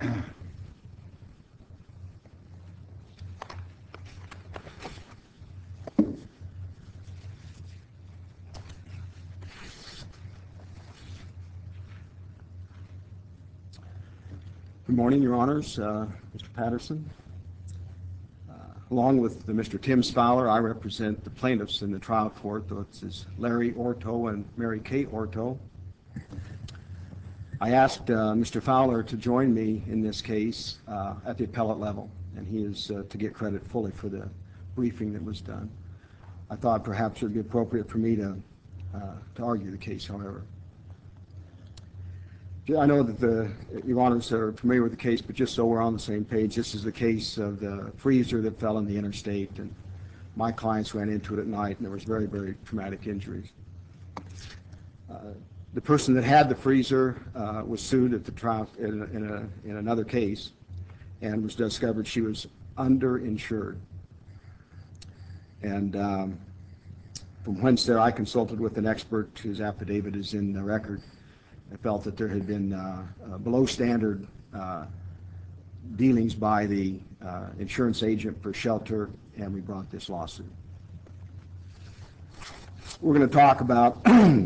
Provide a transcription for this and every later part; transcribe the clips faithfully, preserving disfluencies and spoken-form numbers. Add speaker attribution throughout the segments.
Speaker 1: Good morning, Your Honors. Uh, Mister Patterson. Uh, along with uh, Mister Tim Fowler, I represent the plaintiffs in the trial court. This is Larry Orto and Mary Kay Orto. I asked uh, Mister Fowler to join me in this case uh, at the appellate level, and he is uh, to get credit fully for the briefing that was done. I thought perhaps it would be appropriate for me to, uh, to argue the case, however. I know that the, Your Honors are familiar with the case, but just so we're on the same page, this is the case of the freezer that fell in the interstate, and my clients ran into it at night, and there was very, very traumatic injuries. Uh, the person that had the freezer uh, was sued at the trial in, a, in, a, in another case, and was discovered she was underinsured. And um, from whence there, I consulted with an expert whose affidavit is in the record. I felt that there had been uh, uh, below standard uh, dealings by the uh, insurance agent for Shelter, and we brought this lawsuit. We're going to talk about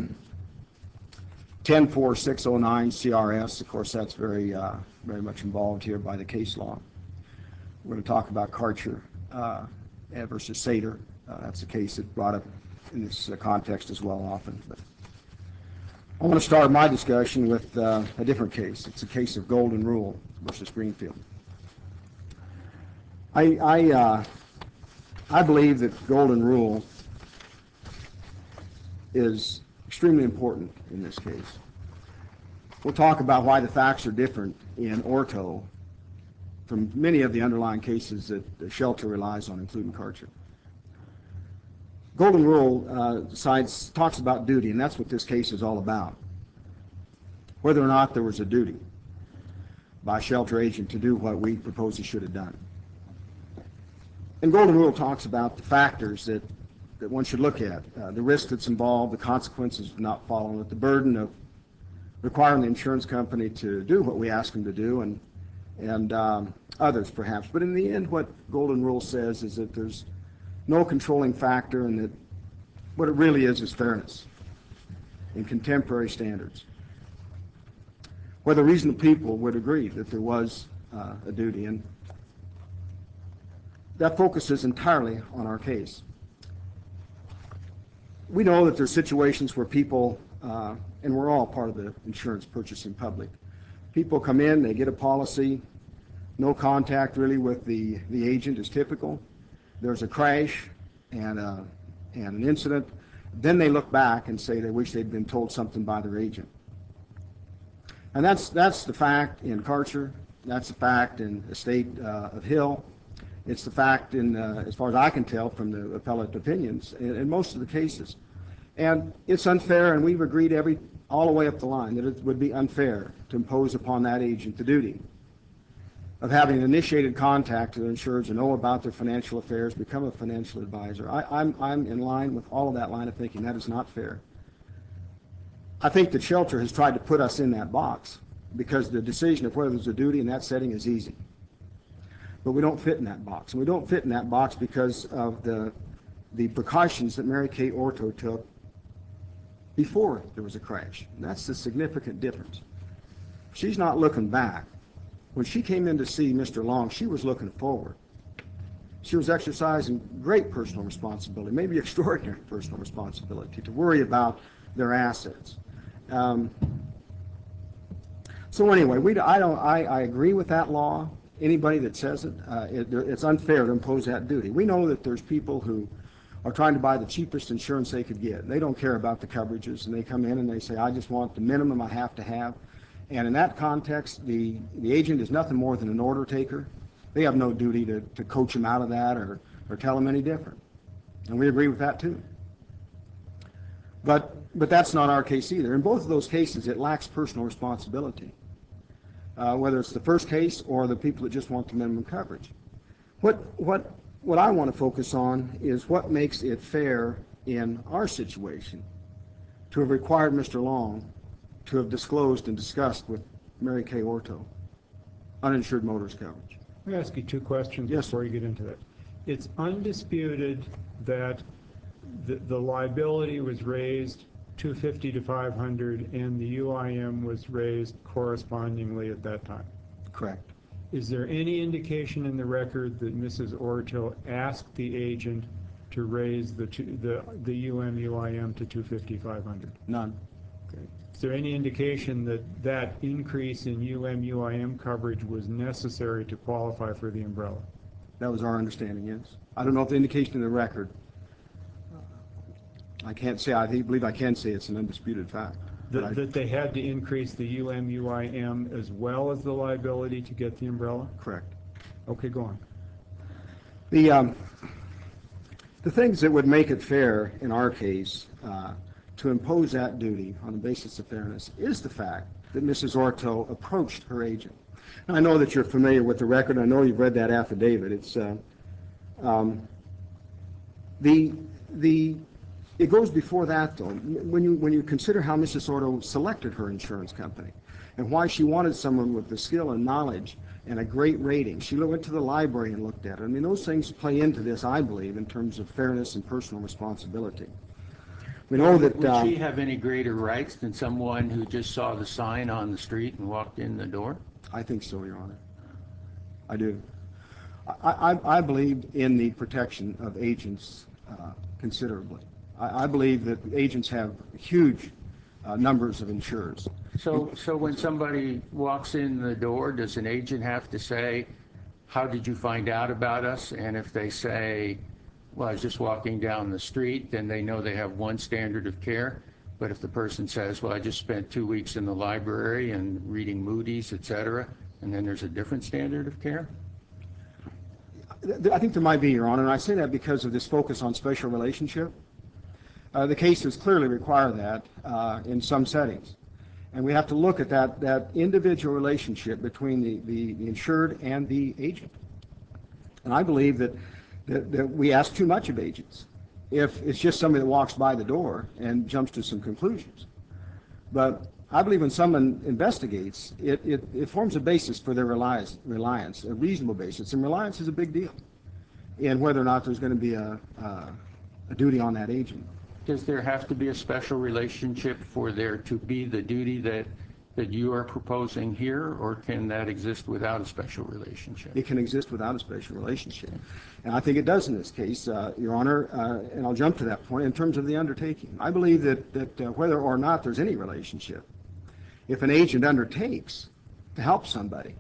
Speaker 1: ten four six oh nine C R S. Of course, that's very, uh, very much involved here by the case law. We're going to talk about Karcher uh, versus Sater. Uh, that's a case that brought up in this uh, context as well often. But I want to start my discussion with uh, a different case. It's a case of Golden Rule versus Greenfield. I, I, uh, I believe that Golden Rule is extremely important in this case. We'll talk about why the facts are different in Orto from many of the underlying cases that the Shelter relies on, including Karcher. Golden Rule uh, decides, talks about duty, and that's what this case is all about. Whether or not there was a duty by a Shelter agent to do what we propose he should have done. And Golden Rule talks about the factors that, that one should look at, uh, the risk that's involved, the consequences of not following it, the burden of requiring the insurance company to do what we ask them to do, and, and um, others perhaps. But in the end, what Golden Rule says is that there's no controlling factor, and that what it really is is fairness in contemporary standards. Whether reasonable people would agree that there was uh, a duty, and that focuses entirely on our case. We know that there are situations where people, uh, and we're all part of the insurance purchasing public, people come in, they get a policy, no contact really with the, the agent is typical. There's a crash and, a, and an incident. Then they look back and say they wish they'd been told something by their agent. And that's, that's the fact in Karcher. That's the fact in the state uh, of Hill. It's the fact in, uh, as far as I can tell from the appellate opinions, in, in most of the cases. And it's unfair, and we've agreed every, all the way up the line that it would be unfair to impose upon that agent the duty of having initiated contact to the insureds and know about their financial affairs, become a financial advisor. I, I'm, I'm in line with all of that line of thinking. That is not fair. I think that Shelter has tried to put us in that box because the decision of whether there's a duty in that setting is easy. But we don't fit in that box. And we don't fit in that box because of the, the precautions that Mary Kay Orto took before there was a crash. And that's the significant difference. She's not looking back. When she came in to see Mister Long, she was looking forward. She was exercising great personal responsibility, maybe extraordinary personal responsibility, to worry about their assets. Um, so anyway, we, I, don't, I, I agree with that law. Anybody that says it, uh, it, it's unfair to impose that duty. We know that there's people who are trying to buy the cheapest insurance they could get. They don't care about the coverages, and they come in and they say, I just want the minimum I have to have. And in that context, the, the agent is nothing more than an order taker. They have no duty to, to coach them out of that or, or tell them any different. And we agree with that too. But, but that's not our case either. In both of those cases, it lacks personal responsibility, uh, whether it's the first case or the people that just want the minimum coverage. What, what, what I want to focus on is what makes it fair in our situation to have required Mister Long to have disclosed and discussed with Mary Kay Orto. uninsured motorist coverage.
Speaker 2: Let me ask you two questions
Speaker 1: Yes,
Speaker 2: before
Speaker 1: sir.
Speaker 2: you get into that. It's undisputed that the, the liability was raised two fifty to five hundred and the U I M was raised correspondingly at that time.
Speaker 1: Correct.
Speaker 2: Is there any indication in the record that Missus Orto asked the agent to raise the two, the the U M U I M to two fifty, five hundred?
Speaker 1: None.
Speaker 2: Okay. Is there any indication that that increase in U M U I M coverage was necessary to qualify for the umbrella?
Speaker 1: That was our understanding, yes. I don't know if the indication in the record, I can't say, I think, believe I can say it's an undisputed fact. But I-
Speaker 2: That, that they had to increase the U M U I M as well as the liability to get the umbrella?
Speaker 1: Correct.
Speaker 2: Okay, go on.
Speaker 1: The, um, the things that would make it fair in our case uh, to impose that duty on the basis of fairness is the fact that Missus Orto approached her agent. Now, I know that you're familiar with the record. I know you've read that affidavit. It's uh, um, the the it goes before that, though. When you when you consider how Missus Orto selected her insurance company and why she wanted someone with the skill and knowledge and a great rating. She went to the library and looked at it. I mean, those things play into this, I believe, in terms of fairness and personal responsibility. We know that...
Speaker 3: Would
Speaker 1: uh,
Speaker 3: she have any greater rights than someone who just saw the sign on the street and walked in the door?
Speaker 1: I think so, Your Honor. I do. I, I, I believe in the protection of agents uh, considerably. I, I believe that agents have huge uh, numbers of insurers.
Speaker 3: So, so when somebody walks in the door, does an agent have to say, how did you find out about us? And if they say, well, I was just walking down the street, then they know they have one standard of care. But if the person says, well, I just spent two weeks in the library and reading Moody's, et cetera, and then there's a different standard of care?
Speaker 1: I think there might be, Your Honor, and I say that because of this focus on special relationship. Uh, the cases clearly require that uh, in some settings. And we have to look at that, that individual relationship between the, the, the insured and the agent. And I believe that, that, that we ask too much of agents if it's just somebody that walks by the door and jumps to some conclusions. But I believe when someone investigates, it, it, it forms a basis for their reliance, reliance, a reasonable basis. And reliance is a big deal in whether or not there's going to be a, uh, a duty on that agent.
Speaker 3: Does there have to be a special relationship for there to be the duty that, that you are proposing here, or can that exist without a special relationship?
Speaker 1: It can exist without a special relationship. And I think it does in this case, uh, Your Honor, uh, and I'll jump to that point in terms of the undertaking. I believe that, that uh, whether or not there's any relationship, if an agent undertakes to help somebody,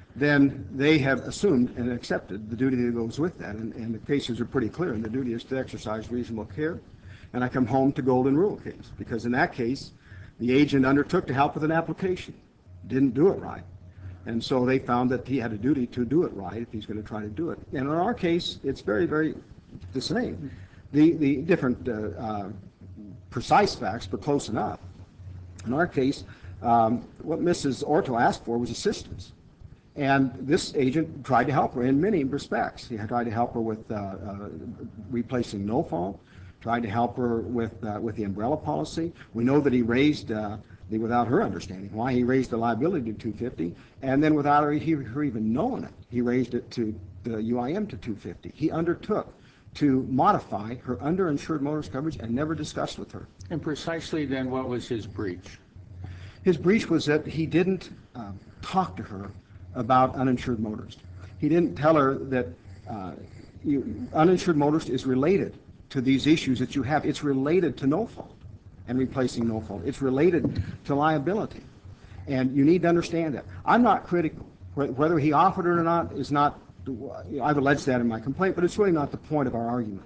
Speaker 1: then they have assumed and accepted the duty that goes with that. And, and the cases are pretty clear, and the duty is to exercise reasonable care. And I come home to Golden Rule case, because in that case, the agent undertook to help with an application, didn't do it right. And so they found that he had a duty to do it right if he's going to try to do it. And in our case, it's very, very the same. The, the different uh, uh, precise facts, but close enough. In our case, um, what Missus Orto asked for was assistance. And this agent tried to help her in many respects. He had tried to help her with uh, uh, replacing no fault, tried to help her with uh, with the umbrella policy. We know that he raised, uh, the, without her understanding, why he raised the liability to two fifty, and then without her, he, her even knowing it, he raised it to the U I M to two fifty. He undertook to modify her underinsured motorist coverage and never discussed with her.
Speaker 3: And precisely then, what was his breach?
Speaker 1: His breach was that he didn't uh, talk to her about uninsured motorist. He didn't tell her that uh, you, uninsured motorist is related to these issues that you have. It's related to no fault and replacing no fault. It's related to liability. And you need to understand that. I'm not critical. Whether he offered it or not is not, I've alleged that in my complaint, but it's really not the point of our argument.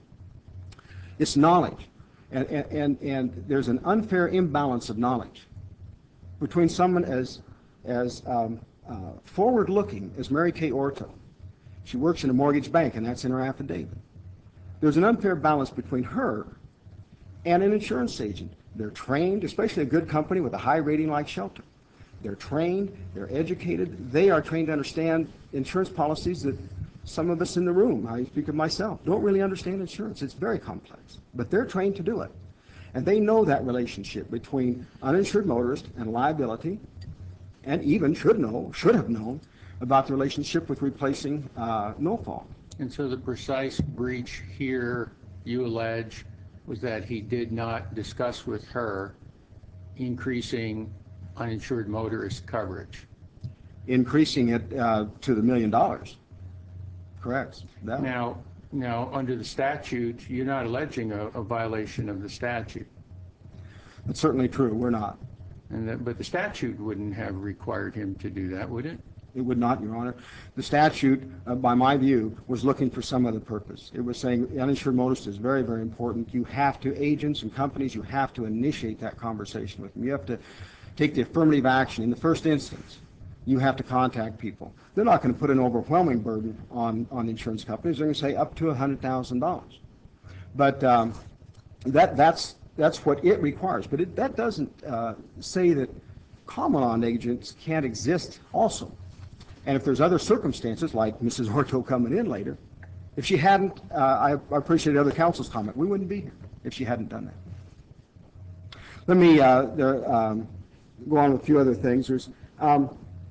Speaker 1: It's knowledge. And, and, and there's an unfair imbalance of knowledge between someone as, as um, uh, forward-looking as Mary Kay Orto. She works in a mortgage bank, and that's in her affidavit. There's an unfair balance between her and an insurance agent. They're trained, especially a good company with a high rating like Shelter. They're trained, they're educated, they are trained to understand insurance policies that some of us in the room, I speak of myself, don't really understand insurance. It's very complex, but they're trained to do it. And they know that relationship between uninsured motorist and liability, and even should know, should have known, about the relationship with replacing uh, no fault.
Speaker 3: And so the precise breach here, you allege, was that he did not discuss with her increasing uninsured motorist coverage.
Speaker 1: Increasing it uh, to the million dollars. Correct. That.
Speaker 3: Now, now, under the statute, you're not alleging a, a violation of the statute.
Speaker 1: That's certainly true. We're not.
Speaker 3: And that, but the statute wouldn't have required him to do that, would it?
Speaker 1: It would not, Your Honor. The statute, uh, by my view, was looking for some other purpose. It was saying uninsured motorist is very, very important. You have to, agents and companies, you have to initiate that conversation with them. You have to take the affirmative action. In the first instance, you have to contact people. They're not going to put an overwhelming burden on, on the insurance companies. They're going to say up to one hundred thousand dollars. But um, that, that's, that's what it requires. But it, that doesn't uh, say that common law negligence can't exist also. And if there's other circumstances, like Missus Orto coming in later, if she hadn't, uh, I, I appreciate other counsel's comment, we wouldn't be here if she hadn't done that. Let me uh, there, um, go on with a few other things. There's, um,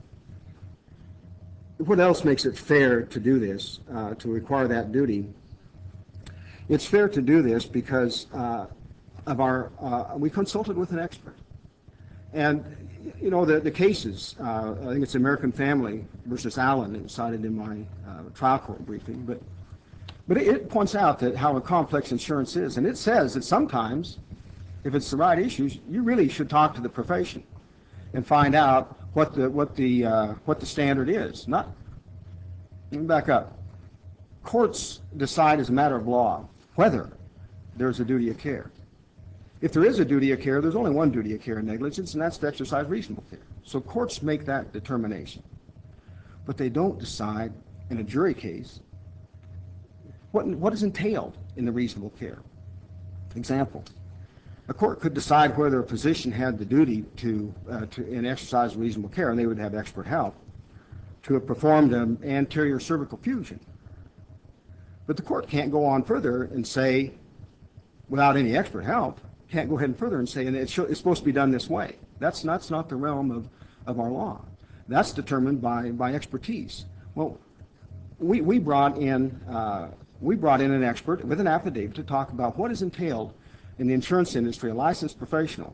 Speaker 1: what else makes it fair to do this, uh, to require that duty? It's fair to do this because uh, of our, uh, we consulted with an expert. And, you know, the, the cases, uh, I think it's American Family versus Allen, it was cited in my uh, trial court briefing, but, but it, it points out that how complex insurance is. And it says that sometimes, if it's the right issues, you really should talk to the profession and find out what the, what the, uh, what the standard is. Not, let me back up. Courts decide as a matter of law whether there's a duty of care. If there is a duty of care, there's only one duty of care in negligence, and that's to exercise reasonable care. So courts make that determination. But they don't decide in a jury case what, what is entailed in the reasonable care. Example, a court could decide whether a physician had the duty to, uh, to in exercise reasonable care, and they would have expert help, to have performed an anterior cervical fusion. But the court can't go on further and say, without any expert help, can't go ahead and further and say, and it's, it's supposed to be done this way. That's, that's not the realm of, of our law. That's determined by, by expertise. Well, we, we, brought in, uh, we brought in an expert with an affidavit to talk about what is entailed in the insurance industry, a licensed professional,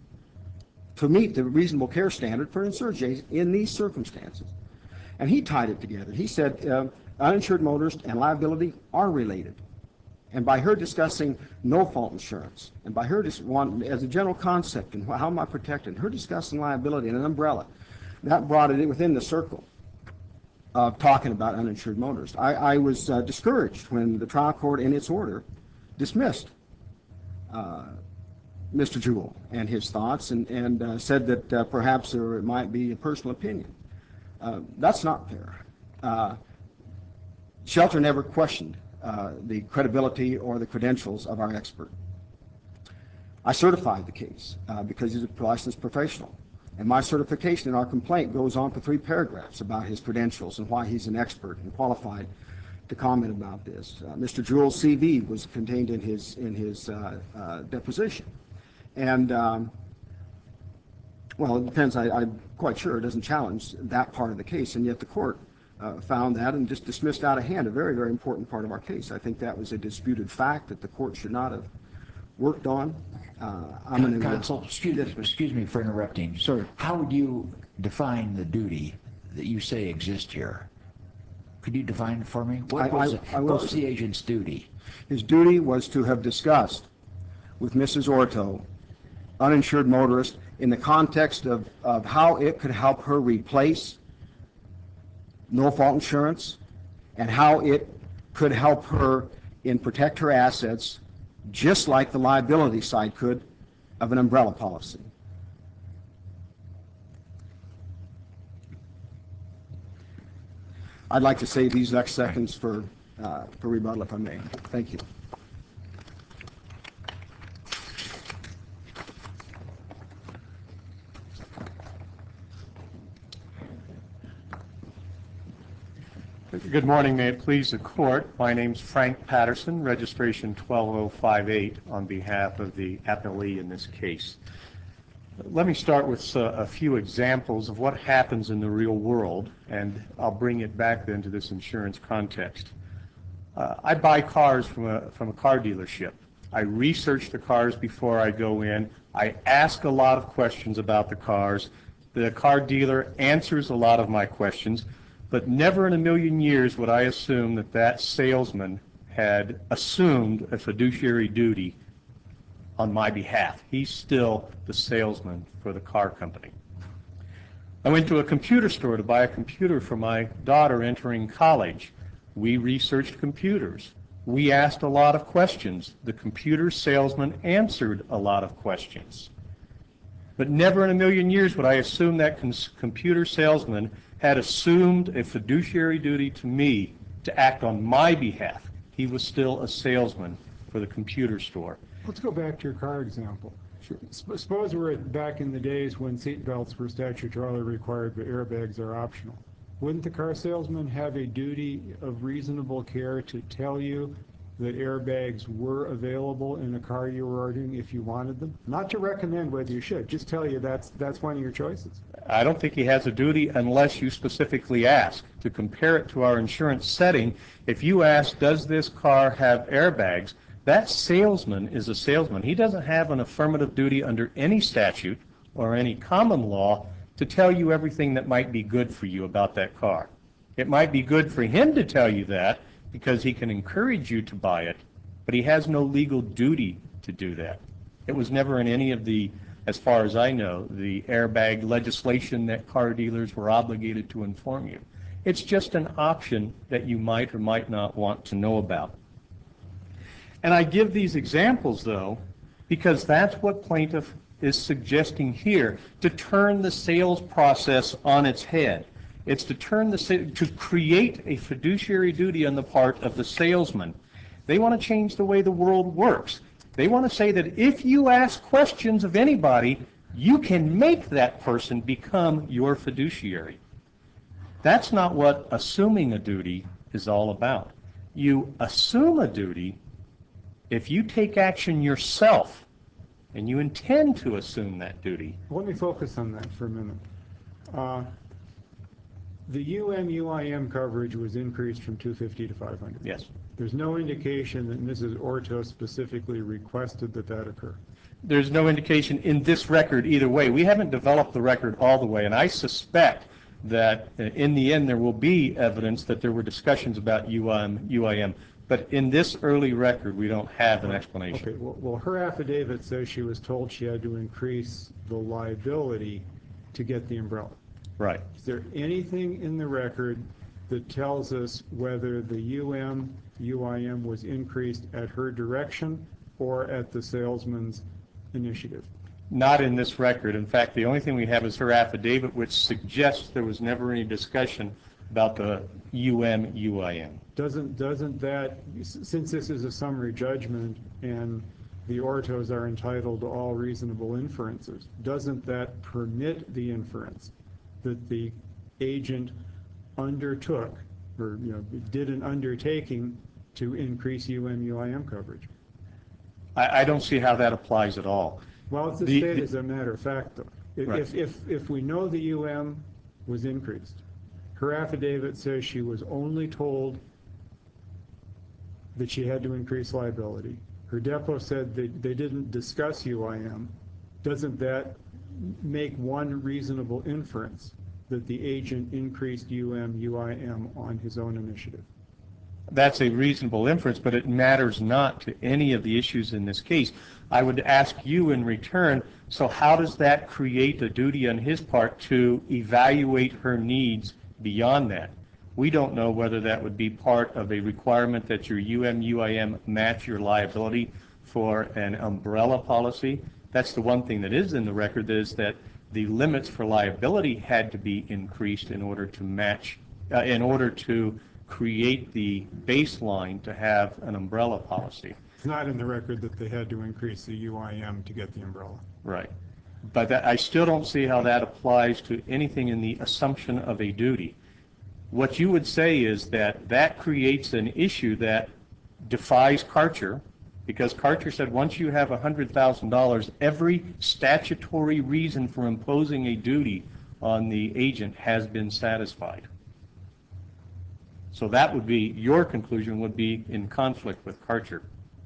Speaker 1: to meet the reasonable care standard for insurance in these circumstances. And he tied it together. He said uh, uninsured motorist and liability are related. And by her discussing no-fault insurance, and by her just want, as a general concept, and how am I protected, her discussing liability and an umbrella, that brought it within the circle of talking about uninsured motorists. I, I was uh, discouraged when the trial court, in its order, dismissed uh, Mister Jewell and his thoughts, and, and uh, said that uh, perhaps there might be a personal opinion. Uh, that's not fair. Uh, Shelter never questioned Uh, the credibility or the credentials of our expert. I certified the case uh, because he's a licensed professional. And my certification in our complaint goes on for three paragraphs about his credentials and why he's an expert and qualified to comment about this. Uh, Mister Jewell's C V was contained in his, in his uh, uh, deposition. And, um, well, it depends. I, I'm quite sure it doesn't challenge that part of the case, and yet the court Uh, found that and just dismissed out of hand a very, very important part of our case. I think that was a disputed fact that the court should not have worked on. Uh, I'm
Speaker 4: Con-
Speaker 1: going to
Speaker 4: Counsel, excuse, excuse me for interrupting.
Speaker 1: Sir.
Speaker 4: How would you define the duty that you say exists here? Could you define it for me? What
Speaker 1: I-
Speaker 4: was,
Speaker 1: I-
Speaker 4: the,
Speaker 1: I will,
Speaker 4: what was
Speaker 1: sir.
Speaker 4: the agent's duty?
Speaker 1: His duty was to have discussed with Missus Orto, uninsured motorist, in the context of, of how it could help her replace no-fault insurance and how it could help her in protect her assets just like the liability side could of an umbrella policy. I'd like to save these next seconds for, uh, for rebuttal if I may. Thank you.
Speaker 5: Good morning. May it please the court. My name's Frank Patterson, registration twelve oh five eight, on behalf of the appellee in this case. Let me start with uh, a few examples of what happens in the real world, and I'll bring it back then to this insurance context. Uh, I buy cars from a, from a car dealership. I research the cars before I go in. I ask a lot of questions about the cars. The car dealer answers a lot of my questions, but never in a million years would I assume that that salesman had assumed a fiduciary duty on my behalf. He's still the salesman for the car company. I went to a computer store to buy a computer for my daughter entering college. We researched computers. We asked a lot of questions. The computer salesman answered a lot of questions. But never in a million years would I assume that computer salesman had assumed a fiduciary duty to me to act on my behalf. He was still a salesman for the computer store.
Speaker 2: Let's go back to your car example.
Speaker 5: Sure.
Speaker 2: Sp- Suppose we're at- back in the days when seatbelts were statutorily required, but airbags are optional. Wouldn't the car salesman have a duty of reasonable care to tell you that airbags were available in a car you were ordering if you wanted them? Not to recommend whether you should, just tell you that's that's one of your choices.
Speaker 5: I don't think he has a duty unless you specifically ask. To compare it to our insurance setting, if you ask, does this car have airbags, that salesman is a salesman. He doesn't have an affirmative duty under any statute or any common law to tell you everything that might be good for you about that car. It might be good for him to tell you that because he can encourage you to buy it, but he has no legal duty to do that. It was never in any of the, as far as I know, the airbag legislation that car dealers were obligated to inform you. It's just an option that you might or might not want to know about. And I give these examples, though, because that's what plaintiff is suggesting here, to turn the sales process on its head. It's to turn the to create a fiduciary duty on the part of the salesman. They want to change the way the world works. They want to say that if you ask questions of anybody, you can make that person become your fiduciary. That's not what assuming a duty is all about. You assume a duty if you take action yourself and you intend to assume that duty.
Speaker 2: Let me focus on that for a minute. Uh, the U M U I M coverage was increased from two hundred fifty to five hundred.
Speaker 5: Yes.
Speaker 2: There's no indication that Missus Orto specifically requested that that occur.
Speaker 5: There's no indication in this record either way. We haven't developed the record all the way, and I suspect that uh, in the end there will be evidence that there were discussions about U M, U I M. But in this early record, we don't have an explanation.
Speaker 2: Okay, well, well, her affidavit says she was told she had to increase the liability to get the umbrella.
Speaker 5: Right.
Speaker 2: Is there anything in the record that tells us whether the U M, U I M was increased at her direction or at the salesman's initiative?
Speaker 5: Not in this record. In fact, the only thing we have is her affidavit, which suggests there was never any discussion about the U M, U I M.
Speaker 2: Doesn't, doesn't that, since this is a summary judgment and the Ortos are entitled to all reasonable inferences, doesn't that permit the inference that the agent undertook or, you know, did an undertaking to increase U M, U I M coverage?
Speaker 5: I, I don't see how that applies at all.
Speaker 2: Well, it's a
Speaker 5: The-
Speaker 2: state
Speaker 5: the-
Speaker 2: as a matter of fact, though. If,
Speaker 5: Right.
Speaker 2: if, if, if we know the U M was increased, her affidavit says she was only told that she had to increase liability. Her depot said that they didn't discuss U I M. Doesn't that make one reasonable inference that the agent increased U M, U I M on his own initiative?
Speaker 5: That's a reasonable inference, but it matters not to any of the issues in this case. I would ask you in return, so how does that create a duty on his part to evaluate her needs beyond that? We don't know whether that would be part of a requirement that your U M, U I M match your liability for an umbrella policy. That's the one thing that is in the record, is that the limits for liability had to be increased in order to match, uh, in order to create the baseline to have an umbrella policy.
Speaker 2: It's not in the record that they had to increase the U I M to get the umbrella.
Speaker 5: Right. But that, I still don't see how that applies to anything in the assumption of a duty. What you would say is that that creates an issue that defies Karcher because Karcher said once you have one hundred thousand dollars, every statutory reason for imposing a duty on the agent has been satisfied. So that would be, your conclusion would be in conflict with Karcher.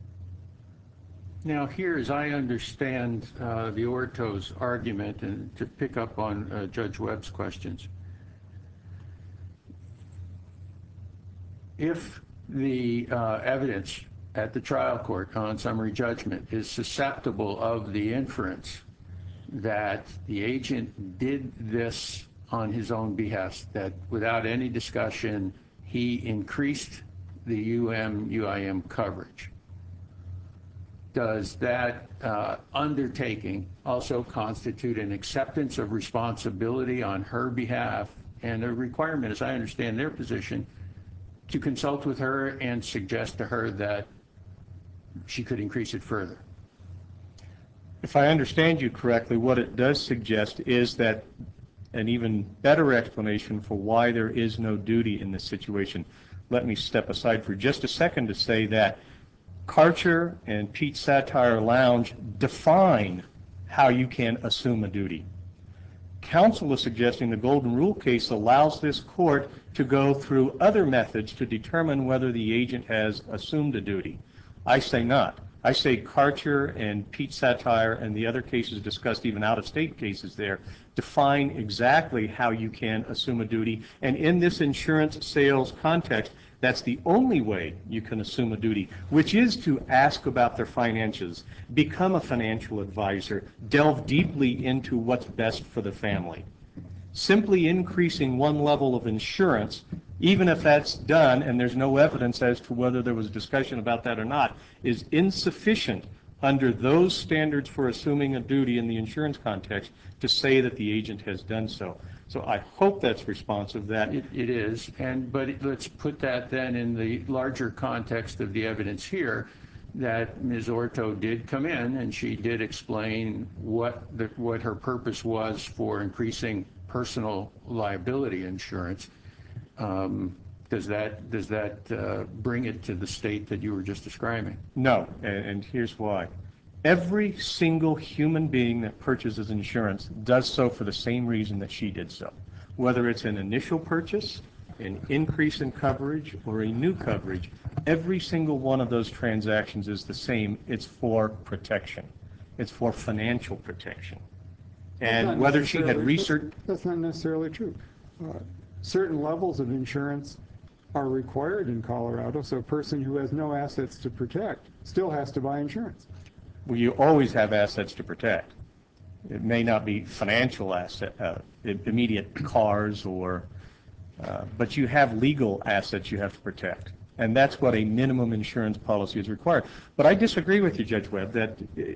Speaker 3: Now, here, as I understand uh, the Orto's argument, and to pick up on uh, Judge Webb's questions, if the uh, evidence at the trial court on summary judgment is susceptible of the inference that the agent did this on his own behest, that without any discussion, he increased the U M U I M coverage, does that uh, undertaking also constitute an acceptance of responsibility on her behalf and a requirement, as I understand their position, to consult with her and suggest to her that she could increase it further?
Speaker 5: If I understand you correctly, what it does suggest is that an even better explanation for why there is no duty in this situation. Let me step aside for just a second to say that Karcher and Pete Satire Lounge define how you can assume a duty. Counsel is suggesting the Golden Rule case allows this court to go through other methods to determine whether the agent has assumed a duty. I say not. I say Karcher and Pete Satire and the other cases discussed, even out-of-state cases there, define exactly how you can assume a duty. And in this insurance sales context, that's the only way you can assume a duty, which is to ask about their finances, become a financial advisor, delve deeply into what's best for the family. Simply increasing one level of insurance, even if that's done and there's no evidence as to whether there was discussion about that or not, is insufficient under those standards for assuming a duty in the insurance context to say that the agent has done so. So I hope that's responsive. That
Speaker 3: It, it is, and but it, let's put that then in the larger context of the evidence here, that Miz Orto did come in and she did explain what the, what her purpose was for increasing personal liability insurance. Um, does that does that uh, bring it to the state that you were just describing?
Speaker 5: No, and, and here's why. Every single human being that purchases insurance does so for the same reason that she did so. Whether it's an initial purchase, an increase in coverage, or a new coverage, every single one of those transactions is the same. It's for protection. It's for financial protection. And whether she had researched...
Speaker 2: That's not necessarily true. Uh, certain levels of insurance are required in Colorado, so a person who has no assets to protect still has to buy insurance.
Speaker 5: Well, you always have assets to protect. It may not be financial asset, uh, immediate cars, or, uh, but you have legal assets you have to protect. And that's what a minimum insurance policy is required. But I disagree with you, Judge Webb, that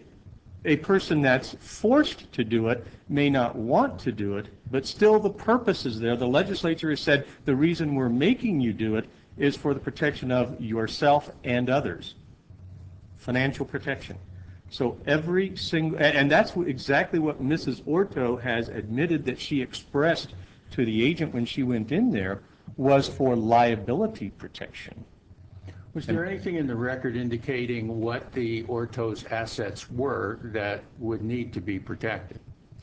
Speaker 5: a person that's forced to do it may not want to do it, but still the purpose is there. The legislature has said the reason we're making you do it is for the protection of yourself and others. Financial protection. So every single, and that's exactly what Missus Orto has admitted that she expressed to the agent when she went in there, was for liability protection.
Speaker 3: Was there anything in the record indicating what the Orto's assets were that would need to be protected?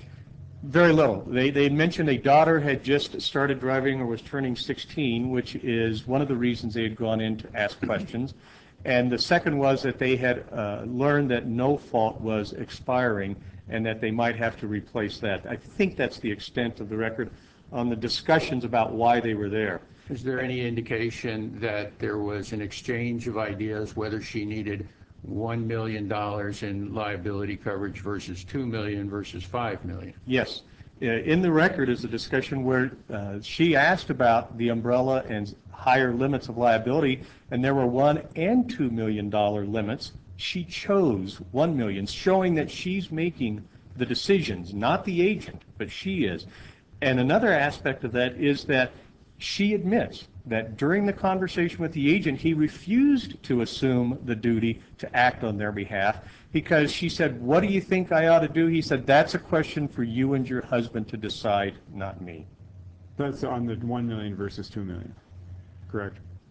Speaker 5: Very little. They, they mentioned a daughter had just started driving or was turning sixteen, which is one of the reasons they had gone in to ask questions. And the second was that they had uh, learned that no fault was expiring and that they might have to replace that. I think that's the extent of the record on the discussions about why they were there.
Speaker 3: Is there any indication that there was an exchange of ideas whether she needed one million dollars in liability coverage versus two million dollars versus five million dollars?
Speaker 5: Yes. Uh, in the record is a discussion where uh, she asked about the umbrella and higher limits of liability, and there were one and two million dollar limits. She chose one million, showing that she's making the decisions, not the agent, but she is. And another aspect of that is that she admits that during the conversation with the agent, he refused to assume the duty to act on their behalf because she said, "What do you think I ought to do?" He said, "That's a question for you and your husband to decide, not me."
Speaker 2: That's on the one million versus two million, correct?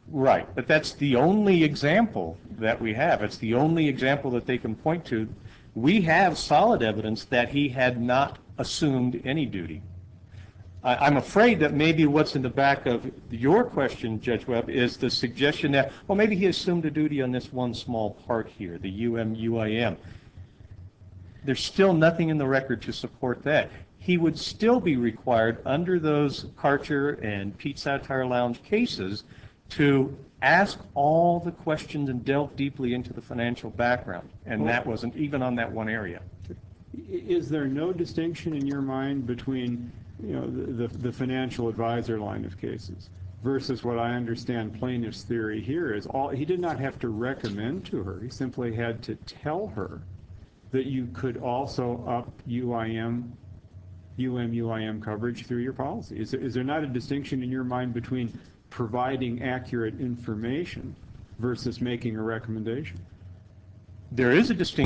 Speaker 5: Right, but that's the only example that we have. It's the only example that they can point to. We have solid evidence that he had not assumed any duty. I, I'm afraid that maybe what's in the back of your question, Judge Webb, is the suggestion that, well, maybe he assumed a duty on this one small part here, the U M U I M. There's still nothing in the record to support that. He would still be required under those Karcher and Pete Satire Lounge cases to ask all the questions and delve deeply into the financial background, and that wasn't even on that one area.
Speaker 2: Is there no distinction in your mind between, you know, the, the, the financial advisor line of cases versus what I understand plaintiff's theory here is all, he did not have to recommend to her, he simply had to tell her that you could also up U I M, U M U I M coverage through your policy? Is there, is there not a distinction in your mind between providing accurate information versus making a recommendation?
Speaker 5: There is a distinction